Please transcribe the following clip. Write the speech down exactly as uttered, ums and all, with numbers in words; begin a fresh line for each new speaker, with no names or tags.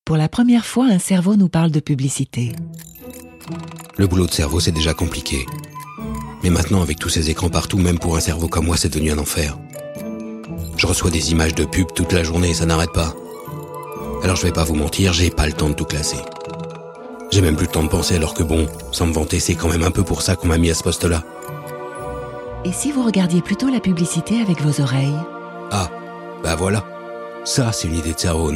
Pour la première fois, un cerveau nous parle de publicité.
Le boulot de cerveau, c'est déjà compliqué. Mais maintenant, avec tous ces écrans partout, même pour un cerveau comme moi, c'est devenu un enfer. Je reçois des images de pub toute la journée et ça n'arrête pas. Alors je vais pas vous mentir, j'ai pas le temps de tout classer. J'ai même plus le temps de penser alors que bon, sans me vanter, c'est quand même un peu pour ça qu'on m'a mis à ce poste-là.
Et si vous regardiez plutôt la publicité avec vos oreilles ?
Ah, bah voilà. Ça, c'est une idée de cerveau, non ?